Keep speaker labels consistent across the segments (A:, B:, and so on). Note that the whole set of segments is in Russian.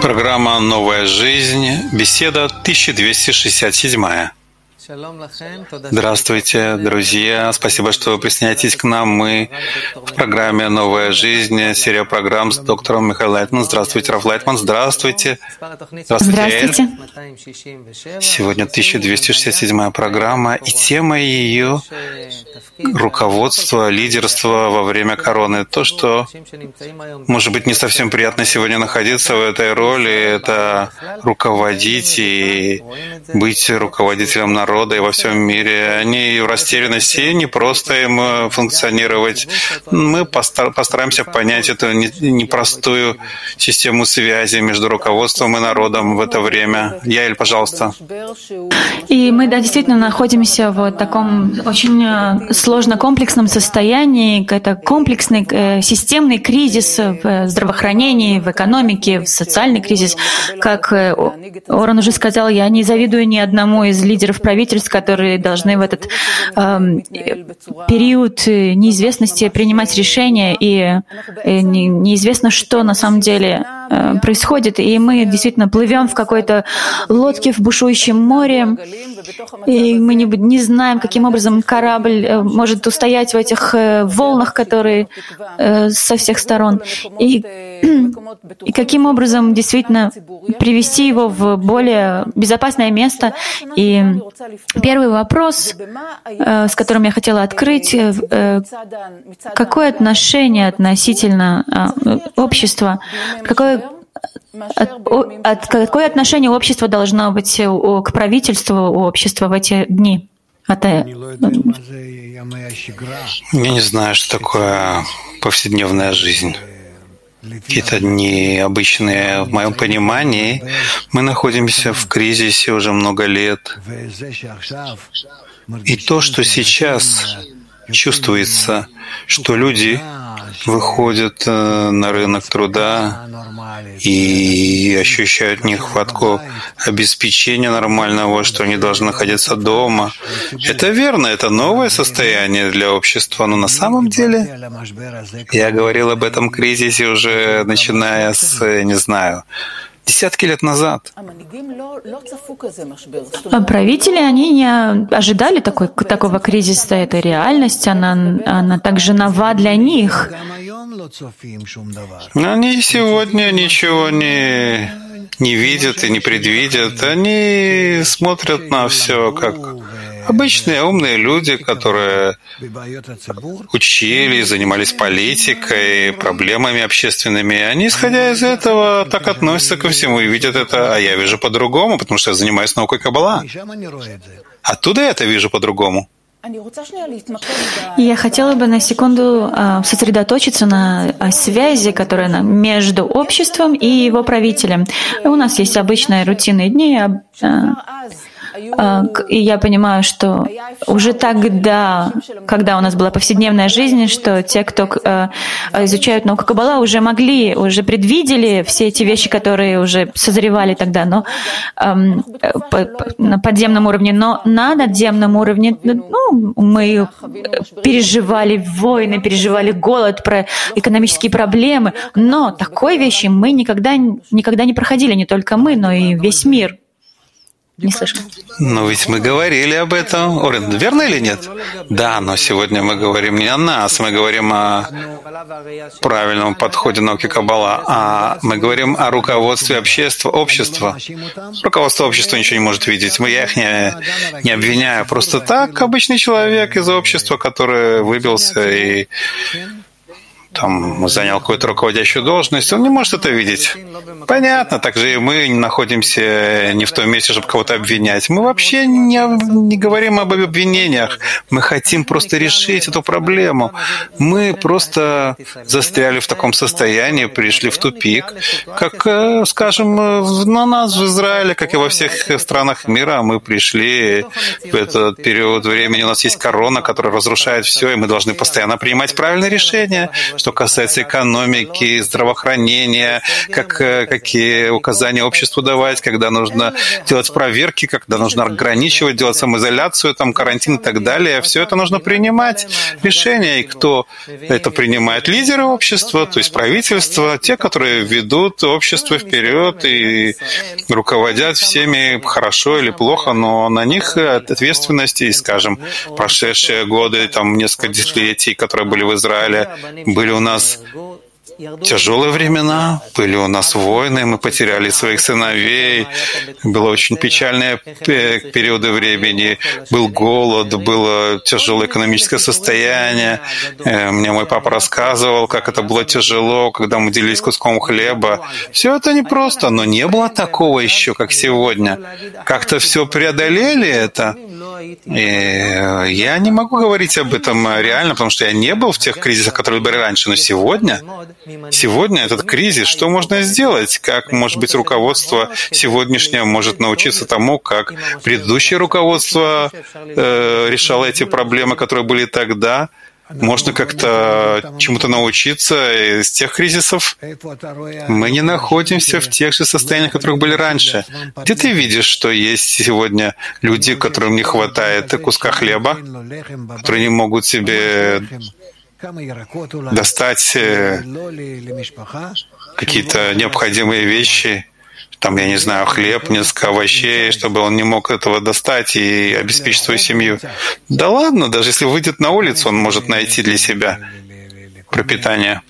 A: Программа «Новая жизнь», беседа 1267. Здравствуйте, друзья. Спасибо, что вы присоединяетесь к нам. Мы в программе «Новая жизнь», серия программ с доктором Михаилом Лайтманом. Здравствуйте, Раф Лайтман. Здравствуйте.
B: Здравствуйте.
A: Сегодня 1267 программа, и тема ее — руководство, лидерство во время короны. То, что, может быть, не совсем приятно сегодня находиться в этой роли, это руководить и быть руководителем народа и во всем мире. Они в растерянности, не просто им функционировать. Мы постараемся понять эту непростую систему связи между руководством и народом в это время. Яэль, пожалуйста.
B: И мы, да, действительно находимся в таком очень сложно комплексном состоянии. Это комплексный системный кризис в здравоохранении, в экономике, в социальный кризис. Как Оран уже сказал, я не завидую ни одному из лидеров правительств, которые должны в этот период неизвестности принимать решения, и неизвестно, что на самом деле происходит. И мы действительно плывем в какой-то лодке в бушующем море, и мы не знаем, каким образом корабль может устоять в этих волнах, которые со всех сторон, и каким образом действительно привести его в более безопасное место. И первый вопрос, с которым я хотела открыть, какое отношение относительно общества, какое отношение общества должно быть к правительству общества в эти дни?
A: Я не знаю, что такое повседневная жизнь. Какие-то дни обычные. В моем понимании мы находимся в кризисе уже много лет. И то, что сейчас чувствуется, что люди выходят на рынок труда и ощущают нехватку обеспечения нормального, что они должны находиться дома. Это верно, это новое состояние для общества, но на самом деле я говорил об этом кризисе уже начиная с, не знаю, десятки лет назад.
B: А правители, они не ожидали такого кризиса. Это реальность, она также нова для них.
A: Они сегодня ничего не видят и не предвидят. Они смотрят на все как обычные умные люди, которые учились, занимались политикой, проблемами общественными. Они, исходя из этого, так относятся ко всему и видят это, а я вижу по-другому, потому что я занимаюсь наукой Каббала. Оттуда я это вижу по-другому.
B: Я хотела бы на секунду сосредоточиться на связи, которая между обществом и его правителем. У нас есть обычные рутинные дни, и я понимаю, что уже тогда, когда у нас была повседневная жизнь, что те, кто изучают науку Каббала, уже предвидели все эти вещи, которые уже созревали тогда, но на подземном уровне. Но на надземном уровне мы переживали войны, переживали голод, про экономические проблемы, но такой вещи мы никогда не проходили, не только мы, но и весь мир. Не слышу.
A: Но ведь мы говорили об этом. Орен, верно или нет? Да, но сегодня мы говорим не о нас, мы говорим о правильном подходе науки Каббала, а мы говорим о руководстве общества. Руководство общества ничего не может видеть. Я их не обвиняю. Просто так обычный человек из общества, который выбился и занял какую-то руководящую должность, он не может это видеть. Понятно, также и мы находимся не в том месте, чтобы кого-то обвинять. Мы вообще не говорим об обвинениях. Мы хотим просто решить эту проблему. Мы просто застряли в таком состоянии, пришли в тупик. Как, скажем, на нас в Израиле, как и во всех странах мира, мы пришли в этот период времени. У нас есть корона, которая разрушает все, и мы должны постоянно принимать правильные решения, что касается экономики, здравоохранения, какие указания обществу давать, когда нужно делать проверки, когда нужно ограничивать, делать самоизоляцию, там, карантин и так далее. Все это нужно принимать решения. И кто это принимает? Лидеры общества, то есть правительство, те, которые ведут общество вперед и руководят всеми хорошо или плохо, но на них ответственность. И, скажем, прошедшие годы, там, несколько десятилетий, которые были в Израиле, были у нас тяжелые времена, были у нас войны, мы потеряли своих сыновей, было очень печальные периоды времени, был голод, было тяжелое экономическое состояние. Мне мой папа рассказывал, как это было тяжело, когда мы делились куском хлеба. Все это непросто, но не было такого еще, как сегодня. Как-то все преодолели это. И я не могу говорить об этом реально, потому что я не был в тех кризисах, которые были раньше, но Сегодня этот кризис, что можно сделать? Как, может быть, руководство сегодняшнее может научиться тому, как предыдущее руководство решало эти проблемы, которые были тогда? Можно как-то чему-то научиться из тех кризисов? Мы не находимся в тех же состояниях, в которых были раньше. Где ты видишь, что есть сегодня люди, которым не хватает куска хлеба, которые не могут себе достать какие-то необходимые вещи, там, я не знаю, хлеб, несколько овощей, чтобы он не мог этого достать и обеспечить свою семью. Да ладно, даже если выйдет на улицу, он может найти для себя пропитание.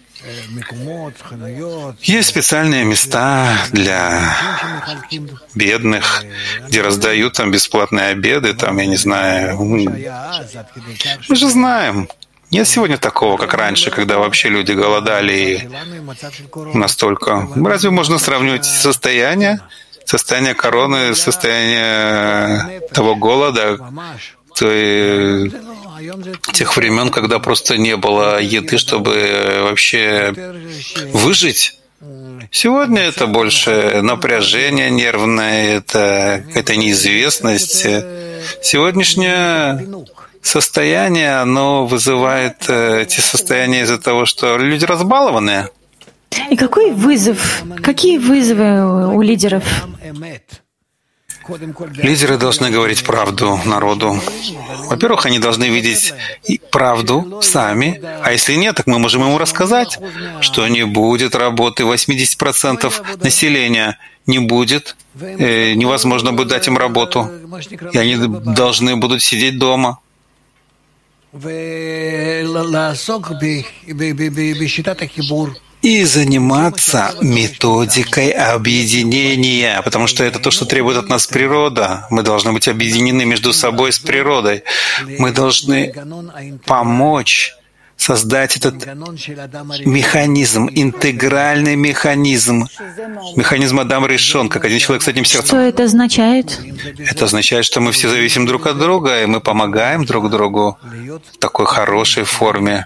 A: Есть специальные места для бедных, где раздают там бесплатные обеды, там, я не знаю. Мы же знаем. Нет сегодня такого, как раньше, когда вообще люди голодали и настолько. Разве можно сравнивать состояние короны, состояние того голода, тех времен, когда просто не было еды, чтобы вообще выжить? Сегодня это больше напряжение нервное, это какая-то неизвестность. Сегодняшнее состояние, оно вызывает эти состояния из-за того, что люди разбалованные.
B: И какие вызовы у лидеров?
A: Лидеры должны говорить правду народу. Во-первых, они должны видеть правду сами, а если нет, так мы можем ему рассказать, что не будет работы 80% населения, не будет, невозможно будет дать им работу, и они должны будут сидеть дома. И заниматься методикой объединения, потому что это то, что требует от нас природа. Мы должны быть объединены между собой с природой. Мы должны помочь создать этот механизм, интегральный механизм Адам Ришон, как один человек с одним сердцем.
B: Что это означает?
A: Это означает, что мы все зависим друг от друга, и мы помогаем друг другу в такой хорошей форме,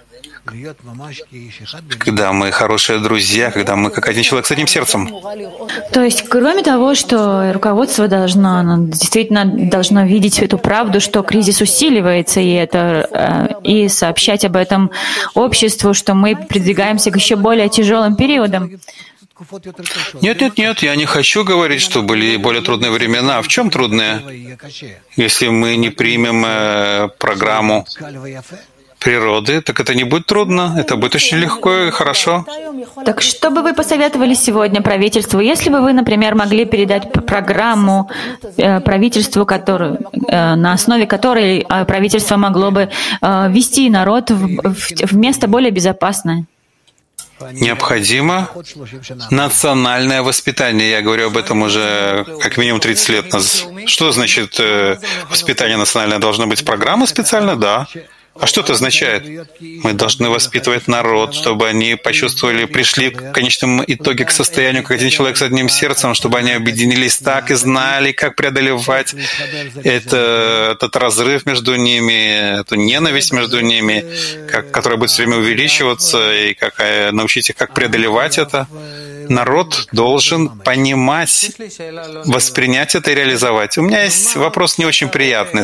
A: когда мы хорошие друзья, когда мы как один человек с одним сердцем.
B: То есть, кроме того, что руководство действительно должно видеть эту правду, что кризис усиливается, и сообщать об этом обществу, что мы продвигаемся к еще более тяжелым периодам.
A: Нет, я не хочу говорить, что были более трудные времена. В чем трудные? Если мы не примем программу природы, так это не будет трудно, это будет очень легко и хорошо.
B: Так что бы вы посоветовали сегодня правительству, если бы вы, например, могли передать программу правительству, на основе которой правительство могло бы вести народ в место более безопасное?
A: Необходимо национальное воспитание. Я говорю об этом уже как минимум 30 лет назад. Что значит воспитание национальное? Должна быть программа специальная? Да. А что это означает? Мы должны воспитывать народ, чтобы они почувствовали, пришли в конечном итоге к состоянию, как один человек с одним сердцем, чтобы они объединились так и знали, как преодолевать этот разрыв между ними, эту ненависть между ними, которая будет все время увеличиваться, и как научить их, как преодолевать это. народ должен понимать, воспринять это и реализовать. У меня есть вопрос не очень приятный.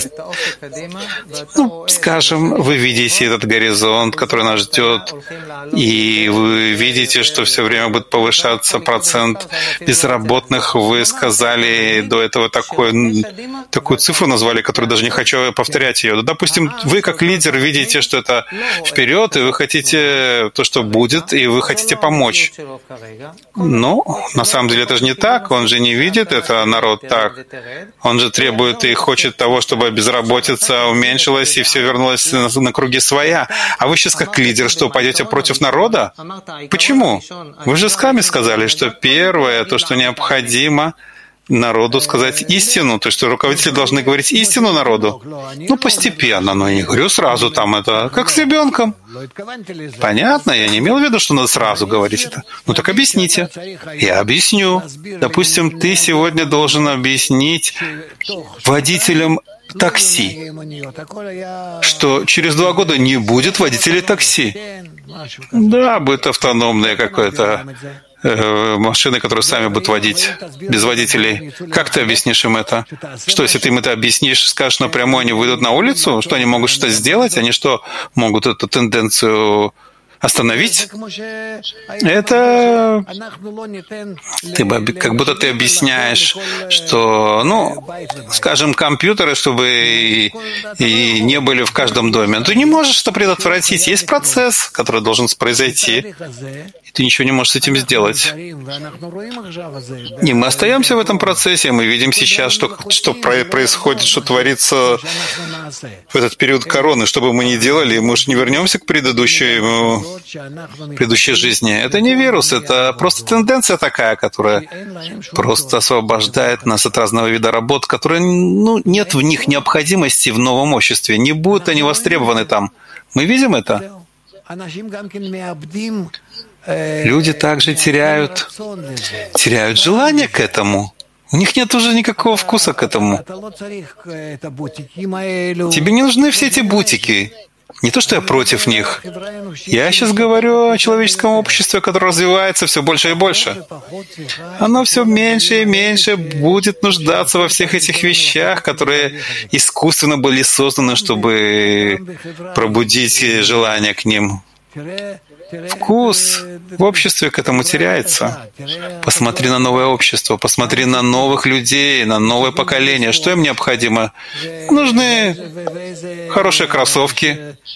A: Скажем, вы видите этот горизонт, который нас ждет, и вы видите, что все время будет повышаться процент безработных. Вы сказали до этого такую цифру назвали, которую даже не хочу повторять ее. Допустим, вы как лидер видите, что это вперед, и вы хотите то, что будет, и вы хотите помочь. Но на самом деле это же не так. Он же не видит это народ так. Он же требует и хочет того, чтобы безработица уменьшилась и все вернулось на круги своя. А вы сейчас как лидер что, пойдете против народа? Почему? Вы же сами сказали, что первое, то, что необходимо народу сказать истину, то есть что руководители должны говорить истину народу. Постепенно, но не говорю сразу там это, как с ребенком. Понятно, я не имел в виду, что надо сразу говорить это. Так объясните. Я объясню. Допустим, ты сегодня должен объяснить водителям такси, что через 2 года не будет водителей такси. Да, будет автономное какое-то машины, которые сами будут водить, без водителей. Как ты объяснишь им это? Что, если ты им это объяснишь, скажешь напрямую, они выйдут на улицу? Что, они могут что-то сделать? Они что, могут эту тенденцию остановить? Это как будто ты объясняешь, что, скажем, компьютеры, чтобы и не были в каждом доме. Ты не можешь это предотвратить. Есть процесс, который должен произойти, и ты ничего не можешь с этим сделать. И мы остаемся в этом процессе, мы видим сейчас, что происходит, что творится в этот период короны. Что бы мы ни делали, мы уж не вернемся к предыдущей жизни. Это не вирус, это просто тенденция такая, которая просто освобождает нас от разного вида работ, которые, нет в них необходимости в новом обществе, не будут они востребованы там. Мы видим это. Люди также теряют желание к этому. У них нет уже никакого вкуса к этому. Тебе не нужны все эти бутики. Не то, что я против них. Я сейчас говорю о человеческом обществе, которое развивается все больше и больше. Оно все меньше и меньше будет нуждаться во всех этих вещах, которые искусственно были созданы, чтобы пробудить желание к ним. Вкус в обществе к этому теряется. Посмотри на новое общество, посмотри на новых людей, на новое поколение. Что им необходимо? Нужны хорошие кроссовки.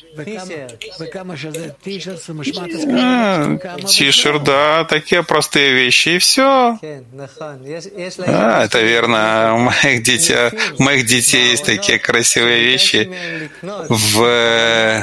A: Тишер, да, такие простые вещи, и все. Это верно. У моих детей есть такие красивые вещи в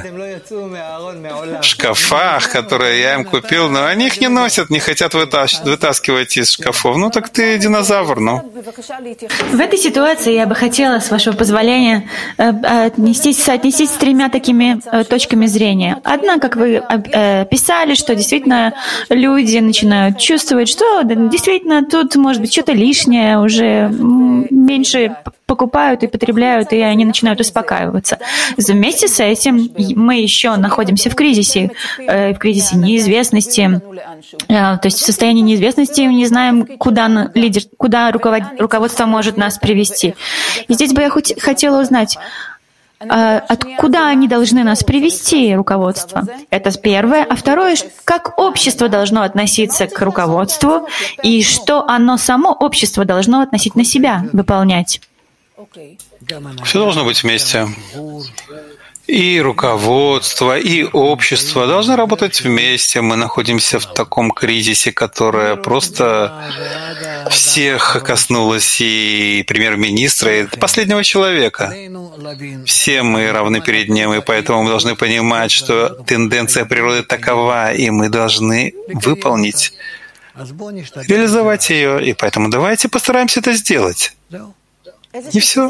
A: шкафах, которые я им купил, но они их не носят, не хотят вытаскивать из шкафов. Так ты динозавр,
B: В этой ситуации я бы хотела, с вашего позволения, соотнестись с 3 такими точками зрения. Одна, как вы писали, что действительно люди начинают чувствовать, что действительно тут может быть что-то лишнее, уже меньше покупают и потребляют, и они начинают успокаиваться. Вместе с этим мы еще находимся в кризисе неизвестности, то есть в состоянии неизвестности мы не знаем, куда руководство может нас привести. И здесь бы я хотела узнать, откуда они должны нас привести, руководство? Это первое. А второе, как общество должно относиться к руководству и что оно само, общество, должно относить на себя, выполнять.
A: Все должно быть вместе. И руководство, и общество должны работать вместе. Мы находимся в таком кризисе, которое просто всех коснулось, и премьер-министра, и последнего человека. Все мы равны перед ним, и поэтому мы должны понимать, что тенденция природы такова, и мы должны выполнить, реализовать ее. И поэтому давайте постараемся это сделать. И все.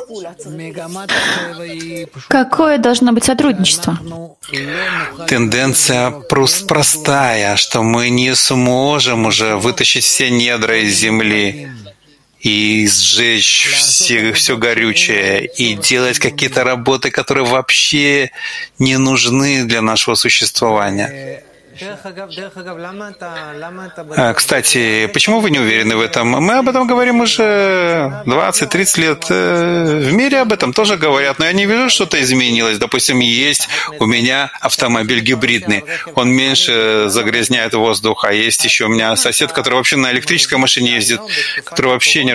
B: Какое должно быть сотрудничество?
A: Тенденция простая, что мы не сможем уже вытащить все недра из земли и сжечь все горючее, и делать какие-то работы, которые вообще не нужны для нашего существования. Кстати, почему вы не уверены в этом? Мы об этом говорим уже 20-30 лет. В мире об этом тоже говорят, но я не вижу, что-то изменилось. Допустим, есть у меня автомобиль гибридный. Он меньше загрязняет воздух, а есть еще у меня сосед, который вообще на электрической машине ездит, который вообще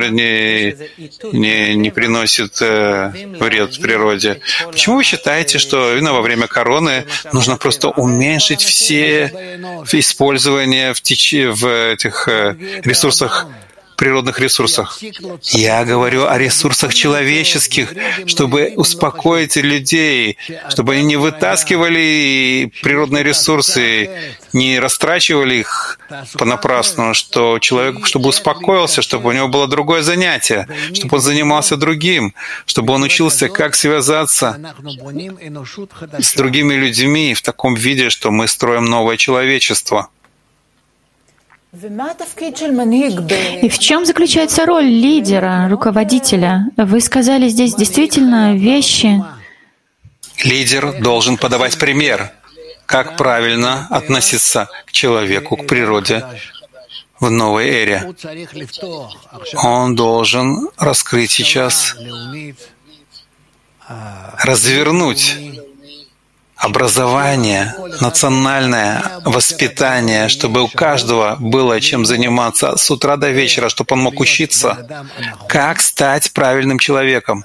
A: не приносит вред природе. Почему вы считаете, что именно во время короны нужно просто уменьшить все использование в этих ресурсах, природных ресурсах? Я говорю о ресурсах человеческих, чтобы успокоить людей, чтобы они не вытаскивали природные ресурсы, не растрачивали их понапрасну, что человек, чтобы успокоился, чтобы у него было другое занятие, чтобы он занимался другим, чтобы он учился, как связаться с другими людьми в таком виде, что мы строим новое человечество.
B: И в чем заключается роль лидера, руководителя? Вы сказали здесь действительно вещи.
A: Лидер должен подавать пример, как правильно относиться к человеку, к природе в новой эре. Он должен раскрыть сейчас, развернуть образование, национальное воспитание, чтобы у каждого было чем заниматься с утра до вечера, чтобы он мог учиться, как стать правильным человеком,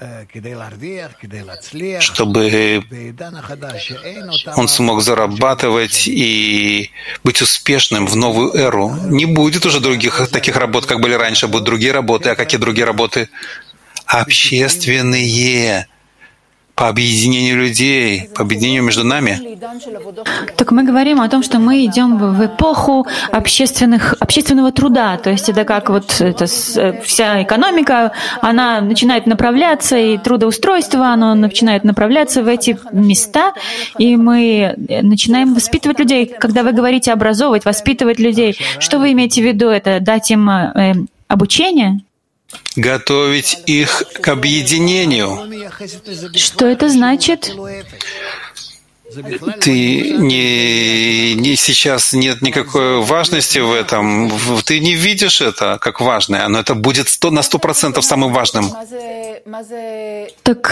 A: чтобы он смог зарабатывать и быть успешным в новую эру. Не будет уже других таких работ, как были раньше, будут другие работы. А какие другие работы? Общественные, по объединению людей, по объединению между нами.
B: Так мы говорим о том, что мы идем в эпоху общественного труда. То есть это как вот вся экономика, она начинает направляться, и трудоустройство, оно начинает направляться в эти места, и мы начинаем воспитывать людей. Когда вы говорите образовывать, воспитывать людей, что вы имеете в виду? Это дать им обучение?
A: Готовить их к объединению.
B: Что это значит?
A: Сейчас нет никакой важности в этом. Ты не видишь это как важное, но это будет на 100% самым важным.
B: Так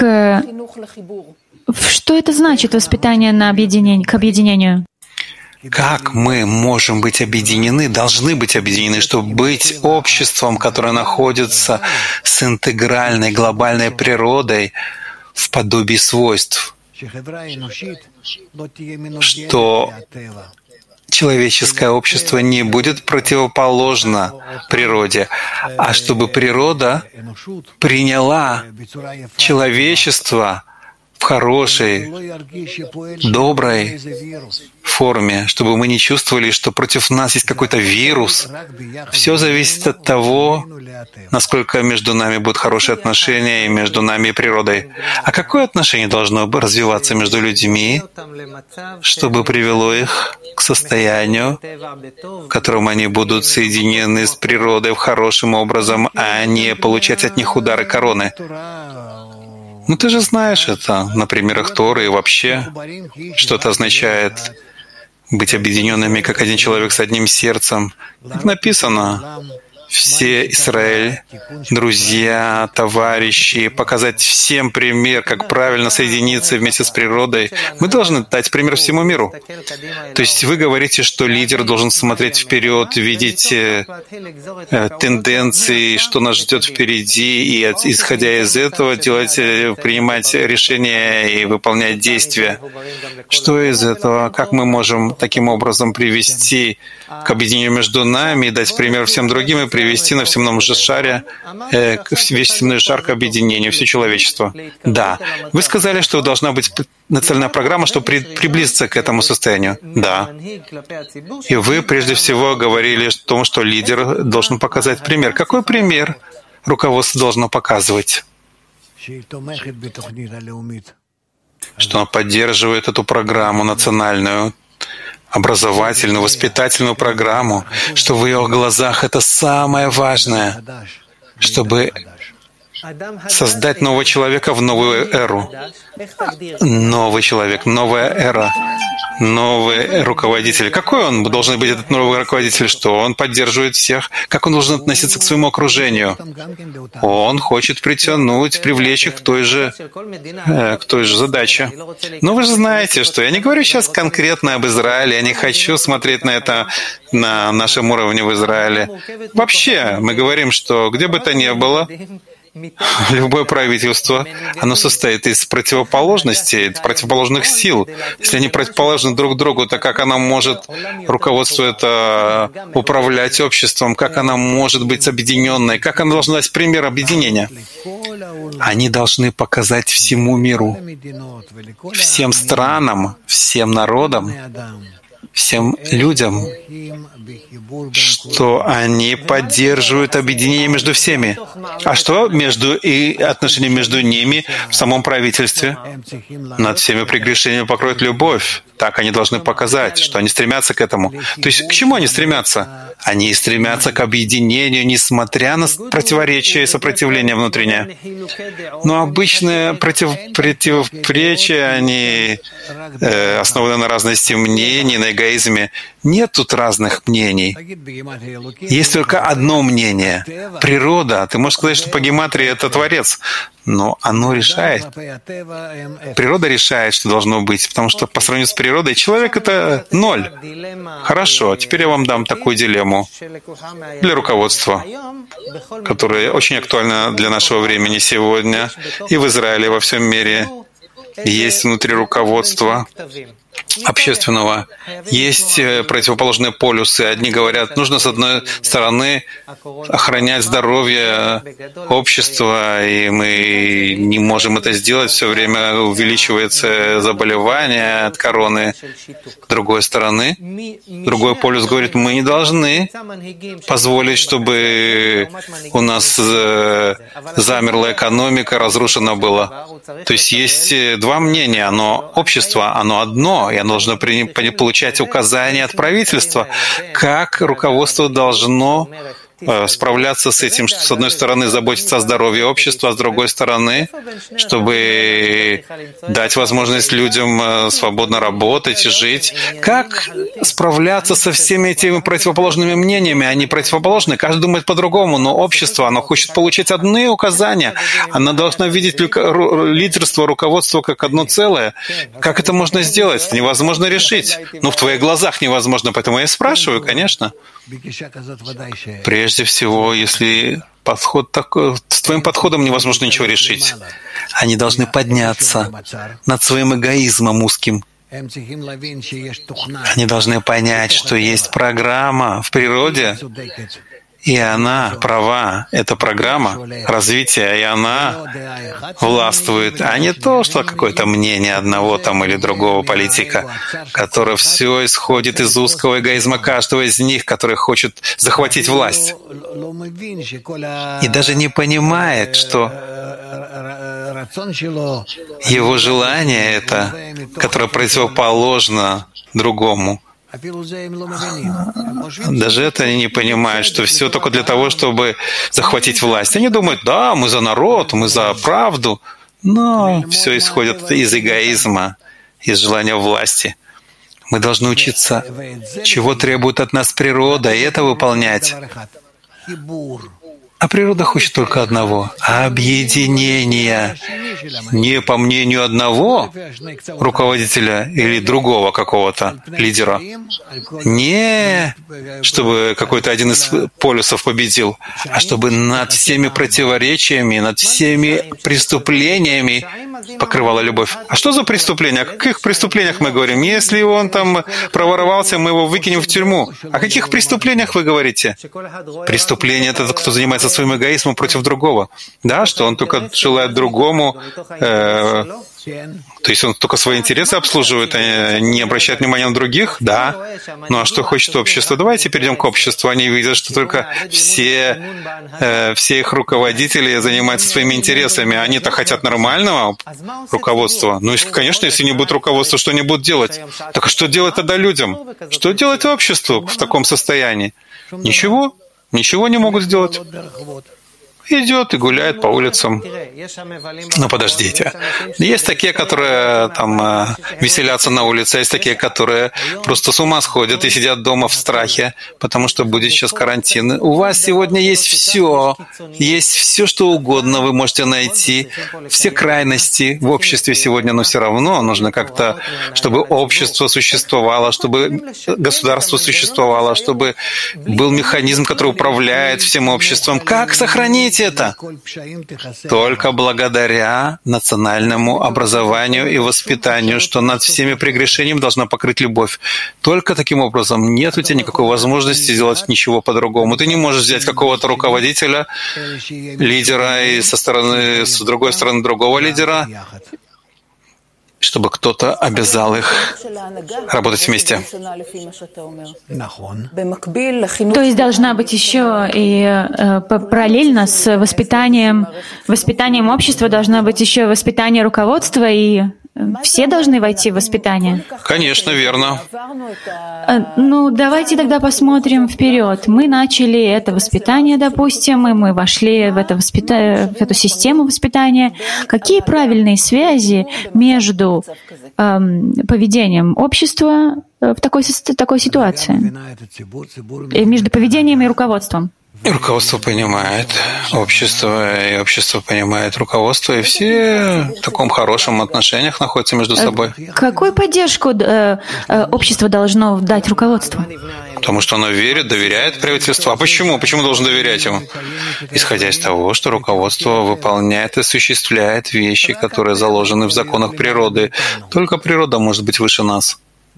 B: что это значит воспитание к объединению?
A: Как мы можем быть объединены, должны быть объединены, чтобы быть обществом, которое находится с интегральной глобальной природой в подобии свойств, что человеческое общество не будет противоположно природе, а чтобы природа приняла человечество в хорошей, доброй форме, чтобы мы не чувствовали, что против нас есть какой-то вирус. Все зависит от того, насколько между нами будут хорошие отношения и между нами и природой. А какое отношение должно развиваться между людьми, чтобы привело их к состоянию, в котором они будут соединены с природой хорошим образом, а не получать от них удары короны? Ну, ты же знаешь это на примерах Торы и вообще, что это означает быть объединенными как один человек с одним сердцем. Как написано, все Израиль, друзья, товарищи, показать всем пример, как правильно соединиться вместе с природой. Мы должны дать пример всему миру. То есть вы говорите, что лидер должен смотреть вперед, видеть тенденции, что нас ждет впереди, и исходя из этого принимать решения и выполнять действия. Что из этого? Как мы можем таким образом привести к объединению между нами, дать пример всем другим и привести на всемном же шаре, весь земной шар к объединению, все человечество? Да. Вы сказали, что должна быть национальная программа, чтобы приблизиться к этому состоянию. Да. И вы прежде всего говорили о том, что лидер должен показать пример. Какой пример руководство должно показывать? Что оно поддерживает эту программу национальную, образовательную, воспитательную программу, что в ее глазах это самое важное, чтобы создать нового человека в новую эру. Новый человек, новая эра, новый руководитель. Какой он должен быть, этот новый руководитель? Что он поддерживает всех? Как он должен относиться к своему окружению? Он хочет притянуть, привлечь их к той же задаче. Но вы же знаете, что я не говорю сейчас конкретно об Израиле, я не хочу смотреть на это на нашем уровне в Израиле. Вообще, мы говорим, что где бы то ни было, любое правительство, оно состоит из противоположностей, противоположных сил. Если они противоположны друг другу, то как оно может, руководство это, управлять обществом, как оно может быть объединенной, как оно должно дать пример объединения? Они должны показать всему миру, всем странам, всем народам, всем людям, что они поддерживают объединение между всеми. А что отношения между ними в самом правительстве? Над всеми прегрешениями покроет любовь. Так они должны показать, что они стремятся к этому. То есть к чему они стремятся? Они стремятся к объединению, несмотря на противоречия и сопротивление внутреннее. Но обычные противоречия, они основаны на разности мнений, на эгоизме. Нет тут разных мнений. Есть только одно мнение. Природа. Ты можешь сказать, что по гематрии это Творец. Но оно решает. Природа решает, что должно быть, потому что по сравнению с природой человек — это ноль. Хорошо, теперь я вам дам такую дилемму для руководства, которая очень актуальна для нашего времени сегодня и в Израиле, и во всем мире. Есть внутри руководства общественного, есть противоположные полюсы. Одни говорят, нужно с одной стороны охранять здоровье общества, и мы не можем это сделать, все время увеличивается заболевание от короны. С другой стороны, другой полюс говорит, мы не должны позволить, чтобы у нас замерла экономика, разрушена была. То есть есть два мнения, общество, оно одно, и оно должно получать указания от правительства, как руководство должно справляться с этим, что, с одной стороны, заботиться о здоровье общества, а с другой стороны, чтобы дать возможность людям свободно работать и жить. Как справляться со всеми этими противоположными мнениями? Они противоположны, каждый думает по-другому, но общество, оно хочет получить одни указания. Оно должно видеть лидерство, руководство как одно целое. Как это можно сделать? Это невозможно решить. Но в твоих глазах невозможно, поэтому я спрашиваю, конечно. Прежде всего, если подход такой, с твоим подходом невозможно ничего решить. Они должны подняться над своим эгоизмом узким. Они должны понять, что есть программа в природе, и она права. Эта программа развития, и она властвует, а не то, что какое-то мнение одного там или другого политика, которое все исходит из узкого эгоизма каждого из них, который хочет захватить власть. И даже не понимает, что его желание это, которое противоположно другому, даже это они не понимают, что все только для того, чтобы захватить власть. Они думают, да, мы за народ, мы за правду, но все исходит из эгоизма, из желания власти. Мы должны учиться, чего требует от нас природа, и это выполнять. А природа хочет только одного — объединения. Не по мнению одного руководителя или другого какого-то лидера. Не чтобы какой-то один из полюсов победил, а чтобы над всеми противоречиями, над всеми преступлениями покрывала любовь. А что за преступления? О каких преступлениях мы говорим? Если он там проворовался, мы его выкинем в тюрьму. О каких преступлениях вы говорите? Преступление — это тот, кто занимается своим эгоизмом против другого. Да, что он только желает другому, то есть он только свои интересы обслуживает, а не обращает внимания на других? Да. Ну а что хочет общество? Давайте перейдем к обществу. Они видят, что только все их руководители занимаются своими интересами. Они-то хотят нормального руководства. Ну, конечно, если не будет руководства, что они будут делать? Так а что делать тогда людям? Что делать обществу в таком состоянии? Ничего. Ничего не могут сделать. идет и гуляет по улицам. Но подождите. Есть такие, которые там веселятся на улице, есть такие, которые просто с ума сходят и сидят дома в страхе, потому что будет сейчас карантин. У вас сегодня есть все, что угодно вы можете найти, все крайности в обществе сегодня, но все равно нужно как-то, чтобы общество существовало, чтобы государство существовало, чтобы был механизм, который управляет всем обществом. Как сохранить это? Только благодаря национальному образованию и воспитанию, что над всеми прегрешениями должна покрыть любовь. Только таким образом нет у тебя никакой возможности сделать ничего по-другому. Ты не можешь взять какого-то руководителя, лидера и с другой стороны другого лидера, чтобы кто-то обязал их работать вместе.
B: То есть должна быть еще и параллельно с воспитанием общества должна быть еще воспитание руководства, и все должны войти в воспитание?
A: Конечно, верно.
B: Ну, давайте тогда посмотрим вперед. Мы начали это воспитание, допустим, и мы вошли в эту систему воспитания. Какие правильные связи между поведением общества в такой ситуации? И между поведением и руководством?
A: И руководство понимает общество, и общество понимает руководство, и все в таком хорошем отношениях находятся между собой.
B: Какую поддержку общество должно дать руководству?
A: Потому что оно верит, доверяет правительству. А почему? Почему должен доверять ему? Исходя из того, что руководство выполняет и осуществляет вещи, которые заложены в законах природы. Только природа может быть выше нас.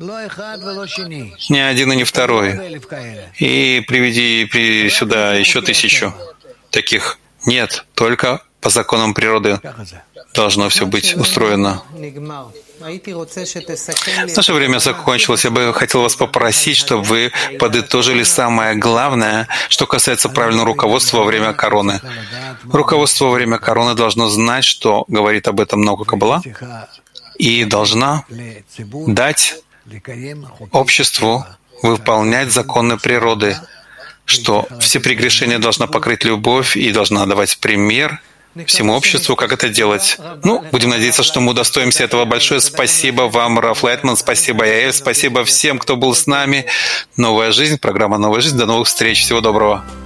A: Ни один и ни второй. И приведи сюда еще 1000 таких. Нет, только по законам природы должно все быть устроено. Наше время закончилось. Я бы хотел вас попросить, чтобы вы подытожили самое главное, что касается правильного руководства во время короны. Руководство во время короны должно знать, что говорит об этом много Каббала, и должна дать обществу выполнять законы природы, что все прегрешения должна покрыть любовь и должна давать пример всему обществу, как это делать. Ну, будем надеяться, что мы удостоимся этого. Большое спасибо вам, Раф Лайтман, спасибо, Яэль, спасибо всем, кто был с нами. Новая жизнь, программа «Новая жизнь». До новых встреч. Всего доброго.